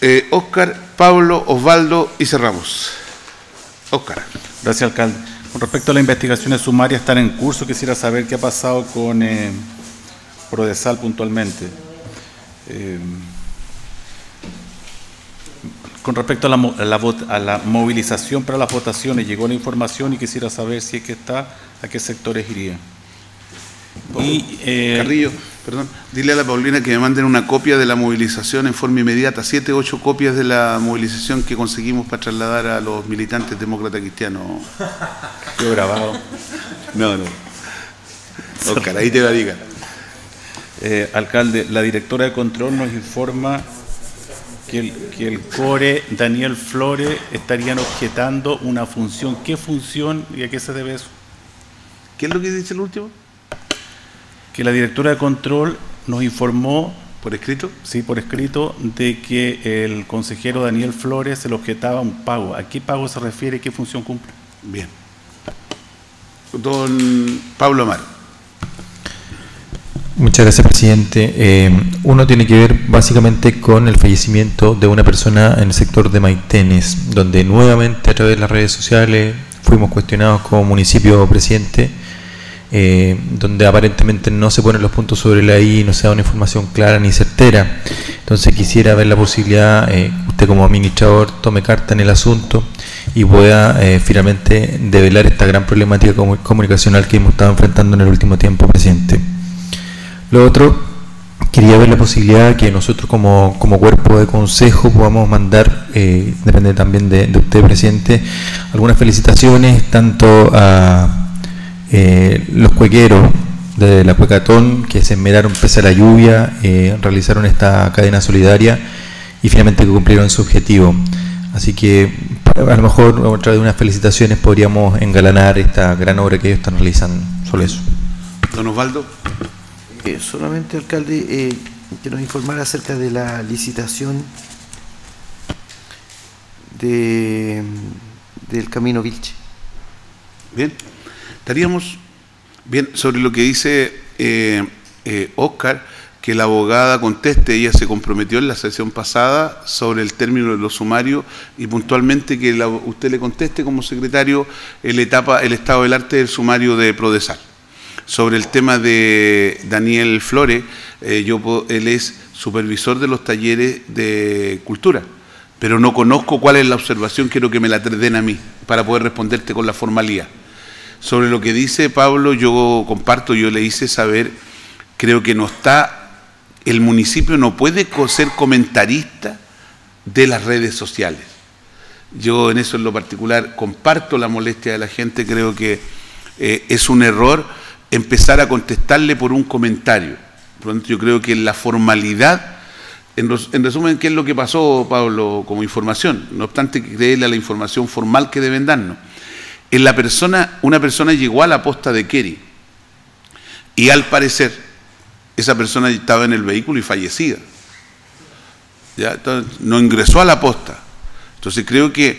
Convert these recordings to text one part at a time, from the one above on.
Óscar, Pablo, Osvaldo y cerramos. Óscar. Gracias, alcalde. Con respecto a las investigaciones sumarias están en curso, quisiera saber qué ha pasado con Prodesal puntualmente. Con respecto a la movilización para las votaciones, llegó la información y quisiera saber si es que está, a qué sectores iría. Carrillo, perdón, dile a la Paulina que me manden una copia de la movilización en forma inmediata, 7 u 8 copias de la movilización que conseguimos para trasladar a los militantes demócratas cristianos. Yo grabado. No. Óscar, ahí te va a diga. Alcalde, la directora de control nos informa que el CORE Daniel Flores estarían objetando una función. ¿Qué función y a qué se debe eso? ¿Qué es lo que dice el último? Que la directora de control nos informó, ¿por escrito? Sí, por escrito, de que el consejero Daniel Flores se le objetaba un pago. ¿A qué pago se refiere y qué función cumple? Bien. Don Pablo Amaro. Muchas gracias, presidente. Uno tiene que ver básicamente con el fallecimiento de una persona en el sector de Maitenes, donde nuevamente a través de las redes sociales fuimos cuestionados como municipio, presidente, donde aparentemente no se ponen los puntos sobre la I, no se da una información clara ni certera. Entonces quisiera ver la posibilidad, usted como administrador tome carta en el asunto y pueda finalmente develar esta gran problemática comunicacional que hemos estado enfrentando en el último tiempo, presidente. Lo otro, quería ver la posibilidad que nosotros como cuerpo de consejo podamos mandar, depende también de usted, presidente, algunas felicitaciones tanto a los cuequeros de la Cuecatón, que se esmeraron pese a la lluvia, realizaron esta cadena solidaria y finalmente cumplieron su objetivo. Así que a lo mejor a través de unas felicitaciones podríamos engalanar esta gran obra que ellos están realizando. Solo eso. Don Osvaldo. Solamente, alcalde, que nos informara acerca de la licitación del Camino Vilche. Bien. Estaríamos bien sobre lo que dice Óscar, que la abogada conteste. Ella se comprometió en la sesión pasada sobre el término de los sumarios y puntualmente que usted le conteste como secretario el estado del arte del sumario de Prodesal. Sobre el tema de Daniel Flores, él es supervisor de los talleres de cultura, pero no conozco cuál es la observación, quiero que me la den a mí para poder responderte con la formalidad. Sobre lo que dice Pablo, yo comparto, yo le hice saber, creo que el municipio no puede ser comentarista de las redes sociales. Yo en eso en lo particular comparto la molestia de la gente, creo que es un error empezar a contestarle por un comentario. Por lo tanto, yo creo que la formalidad, en resumen, ¿qué es lo que pasó, Pablo, como información? No obstante, creerle a la información formal que deben darnos. Una persona llegó a la posta de Keri y al parecer esa persona estaba en el vehículo y fallecida. ¿Ya? Entonces, no ingresó a la posta. Entonces creo que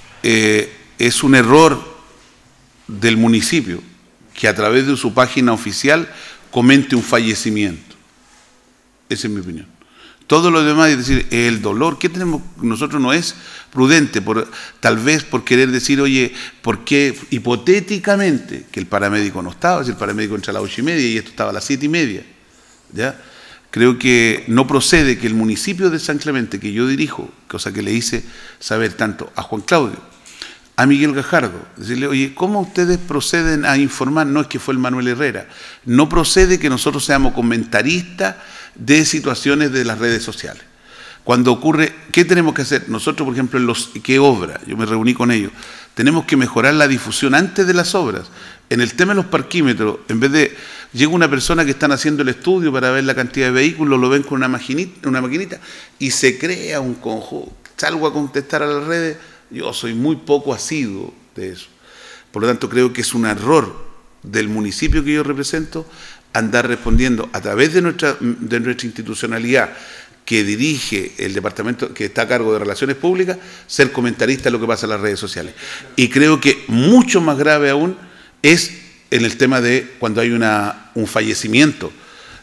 es un error del municipio que a través de su página oficial comente un fallecimiento. Esa es mi opinión. Todo lo demás es decir, el dolor que tenemos nosotros no es prudente, tal vez por querer decir, oye, ¿por qué hipotéticamente que el paramédico no estaba? Si el paramédico entra a las 8:30 y esto estaba a las 7:30, ¿ya? Creo que no procede que el municipio de San Clemente, que yo dirijo, cosa que le hice saber tanto a Juan Claudio, a Miguel Gajardo, decirle, oye, ¿cómo ustedes proceden a informar? No es que fue el Manuel Herrera, no procede que nosotros seamos comentaristas de situaciones de las redes sociales. Cuando ocurre, ¿qué tenemos que hacer? Nosotros, por ejemplo, ¿qué obra? Yo me reuní con ellos. Tenemos que mejorar la difusión antes de las obras. En el tema de los parquímetros, en vez de, llega una persona que están haciendo el estudio para ver la cantidad de vehículos, lo ven con una maquinita y se crea un conjunto. Salgo a contestar a las redes, yo soy muy poco asiduo de eso. Por lo tanto, creo que es un error del municipio que yo represento andar respondiendo a través de nuestra institucionalidad que dirige el departamento que está a cargo de Relaciones Públicas, ser comentarista de lo que pasa en las redes sociales. Y creo que mucho más grave aún es en el tema de cuando hay un fallecimiento.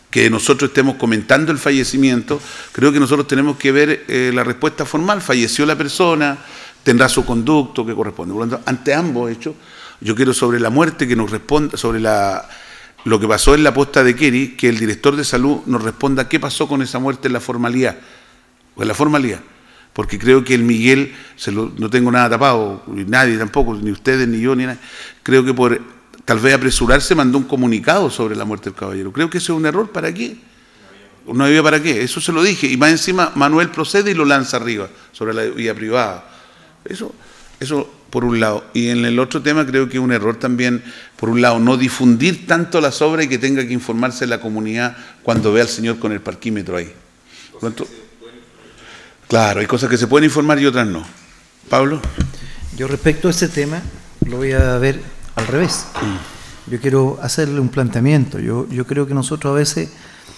que nosotros estemos comentando el fallecimiento, creo que nosotros tenemos que ver la respuesta formal. Falleció la persona, tendrá su conducto que corresponde. Por lo tanto, ante ambos hechos, yo quiero sobre la muerte que nos responda, sobre lo que pasó en la posta de Keri, que el director de salud nos responda qué pasó con esa muerte en la formalidad. O en la formalidad. Porque creo que el Miguel, no tengo nada tapado, nadie tampoco, ni ustedes, ni yo, ni nadie. Creo que por tal vez apresurarse mandó un comunicado sobre la muerte del caballero. Creo que eso es un error. ¿Para qué? No había para qué. Eso se lo dije. Y más encima, Manuel procede y lo lanza arriba, sobre la vía privada. Eso por un lado. Y en el otro tema creo que es un error también, por un lado, no difundir tanto las obras y que tenga que informarse la comunidad cuando vea al señor con el parquímetro ahí. Por lo tanto, claro, hay cosas que se pueden informar y otras no. Pablo. Yo respecto a ese tema lo voy a ver al revés. Yo quiero hacerle un planteamiento. Yo creo que nosotros a veces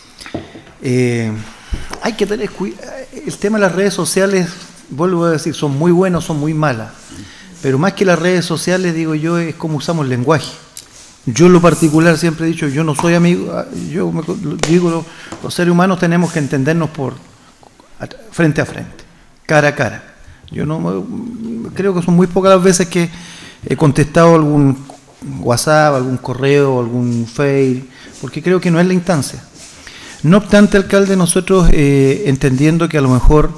hay que tener cuidado. El tema de las redes sociales, vuelvo a decir, son muy buenas, son muy malas. Pero más que las redes sociales, digo yo, es como usamos el lenguaje. Yo en lo particular siempre he dicho, yo no soy amigo, digo, los seres humanos tenemos que entendernos frente a frente, cara a cara. Yo no creo que son muy pocas las veces que he contestado algún WhatsApp, algún correo, algún Face, porque creo que no es la instancia. No obstante, alcalde, nosotros entendiendo que a lo mejor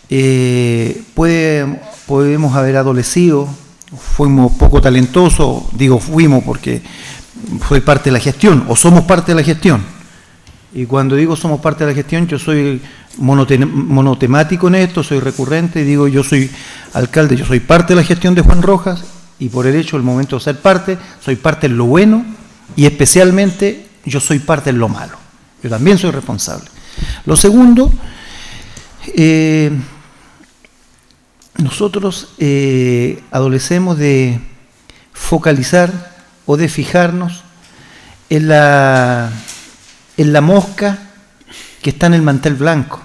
podemos haber adolecido, fuimos poco talentosos, digo fuimos porque soy parte de la gestión, o somos parte de la gestión. Y cuando digo somos parte de la gestión, yo soy monotemático en esto, soy recurrente, y digo yo soy alcalde, yo soy parte de la gestión de Juan Rojas, y por el hecho, el momento de ser parte, soy parte en lo bueno, y especialmente yo soy parte en lo malo. Yo también soy responsable. Lo segundo, nosotros adolecemos de focalizar o de fijarnos en la mosca que está en el mantel blanco.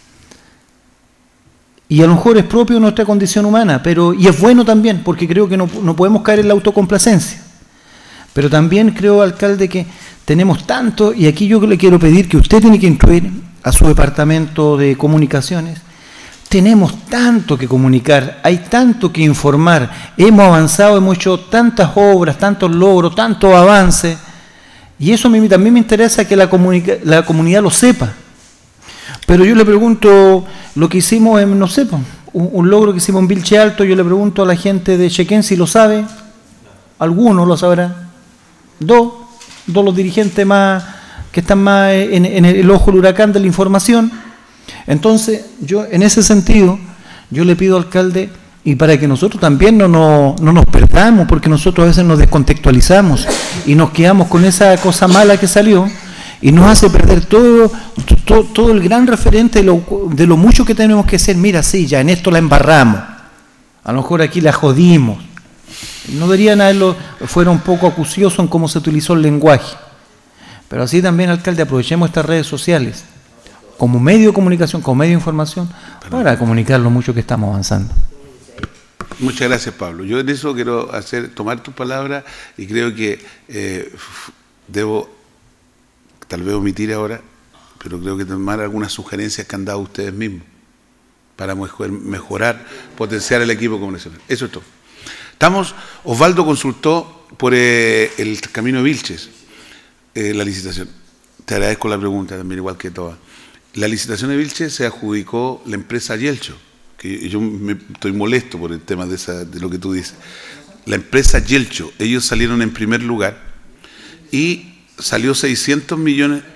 Y a lo mejor es propio de nuestra condición humana, y es bueno también, porque creo que no podemos caer en la autocomplacencia. Pero también creo, alcalde, que tenemos tanto, y aquí yo le quiero pedir que usted tiene que instruir a su departamento de comunicaciones, tenemos tanto que comunicar, hay tanto que informar, hemos avanzado, hemos hecho tantas obras, tantos logros, tantos avances, y eso a mí también me interesa que la comunidad lo sepa. Pero yo le pregunto, lo que hicimos en, no sé, un logro que hicimos en Vilche Alto, yo le pregunto a la gente de Chequén si lo sabe, alguno lo sabrá, dos los dirigentes más que están más en el ojo del huracán de la información. Entonces, yo en ese sentido, yo le pido, alcalde, y para que nosotros también no nos perdamos, porque nosotros a veces nos descontextualizamos y nos quedamos con esa cosa mala que salió y nos hace perder todo el gran referente de lo mucho que tenemos que ser. Mira, sí, ya en esto la embarramos, a lo mejor aquí la jodimos. No deberían haberlo, fuera un poco acucioso en cómo se utilizó el lenguaje. Pero así también, alcalde, aprovechemos estas redes sociales como medio de comunicación, como medio de información, para comunicar lo mucho que estamos avanzando. Muchas gracias, Pablo. Yo en eso quiero tomar tus palabras y creo que debo tal vez omitir ahora, pero creo que tomar algunas sugerencias que han dado ustedes mismos para mejorar, potenciar el equipo comunicacional. Eso es todo. Osvaldo consultó por el camino de Vilches, la licitación. Te agradezco la pregunta también, igual que todas. La licitación de Vilches se adjudicó la empresa Yelcho, que yo estoy molesto por el tema de lo que tú dices. La empresa Yelcho, ellos salieron en primer lugar y salió 600 millones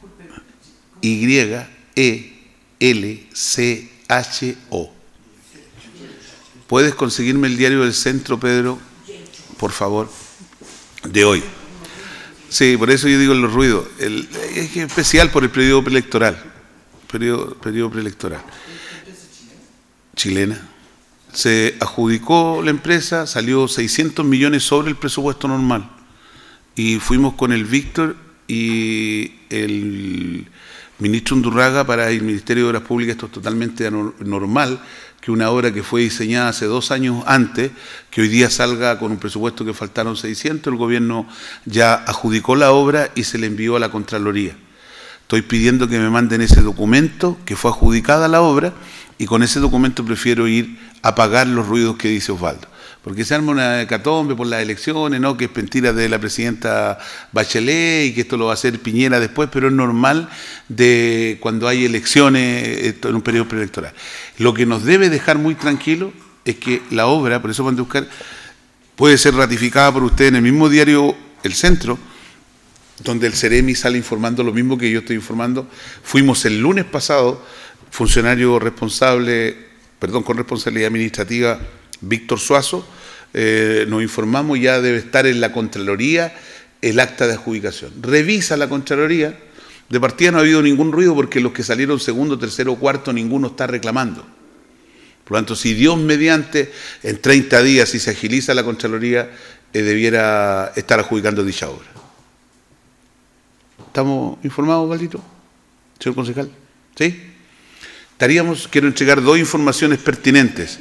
YELCHO. ¿Puedes conseguirme el diario del Centro, Pedro, por favor, de hoy? Sí, por eso yo digo los ruidos. Es especial por el periodo preelectoral. Periodo preelectoral. Chilena. Se adjudicó la empresa, salió 600 millones sobre el presupuesto normal. Y fuimos con el Víctor y el ministro Undurraga para el Ministerio de Obras Públicas. Esto es totalmente normal, que una obra que fue diseñada hace 2 años antes, que hoy día salga con un presupuesto que faltaron 600, el gobierno ya adjudicó la obra y se le envió a la Contraloría. Estoy pidiendo que me manden ese documento que fue adjudicada la obra y con ese documento prefiero ir a apagar los ruidos que dice Osvaldo. Porque se arma una hecatombe por las elecciones, ¿no? Que es mentira de la presidenta Bachelet y que esto lo va a hacer Piñera después, pero es normal de cuando hay elecciones en un periodo preelectoral. Lo que nos debe dejar muy tranquilos es que la obra, por eso van a buscar, puede ser ratificada por usted en el mismo diario El Centro, donde el Ceremi sale informando lo mismo que yo estoy informando. Fuimos el lunes pasado, funcionario responsable, con responsabilidad administrativa, Víctor Suazo, nos informamos, ya debe estar en la Contraloría el acta de adjudicación. Revisa la Contraloría, de partida no ha habido ningún ruido porque los que salieron segundo, tercero, cuarto, ninguno está reclamando. Por lo tanto, si Dios mediante, en 30 días, si se agiliza la Contraloría, debiera estar adjudicando dicha obra. ¿Estamos informados, Valdito? Señor concejal. ¿Sí? Quiero entregar 2 informaciones pertinentes.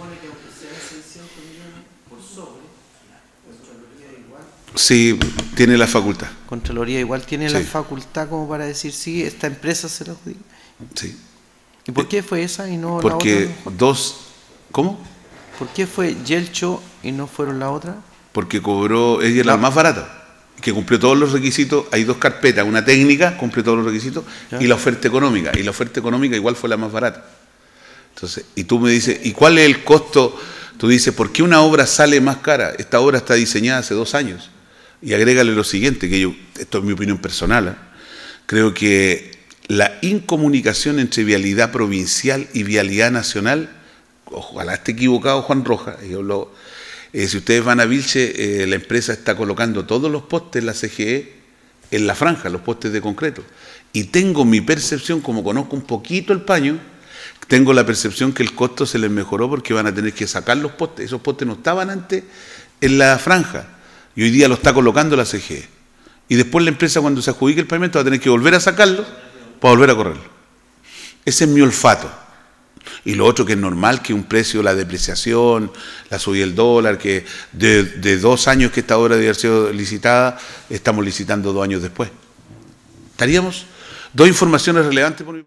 Sí, tiene la facultad. Contraloría igual tiene la facultad como para decir, sí, esta empresa se la adjudica. Sí. ¿Y por qué fue esa y no porque la otra? ¿Cómo? ¿Por qué fue Yelcho y no fueron la otra? Porque cobró, ella era la más barata, que cumplió todos los requisitos. Hay 2 carpetas, una técnica, cumplió todos los requisitos, y la oferta económica. Y la oferta económica igual fue la más barata. Entonces, y tú me dices, ¿y cuál es el costo? Tú dices, ¿por qué una obra sale más cara? Esta obra está diseñada hace 2 años. Y agrégale lo siguiente, que esto es mi opinión personal, creo que la incomunicación entre vialidad provincial y vialidad nacional, ojalá esté equivocado Juan Rojas, si ustedes van a Vilche, la empresa está colocando todos los postes, la CGE, en la franja, los postes de concreto. Y tengo mi percepción, como conozco un poquito el paño, tengo la percepción que el costo se les mejoró porque van a tener que sacar los postes. Esos postes no estaban antes en la franja. Y hoy día lo está colocando la CGE. Y después la empresa, cuando se adjudique el pavimento, va a tener que volver a sacarlo para volver a correrlo. Ese es mi olfato. Y lo otro que es normal, que un precio, la depreciación, la subida del dólar, que de 2 años que esta obra debe haber sido licitada, estamos licitando 2 años después. Estaríamos 2 informaciones relevantes por mi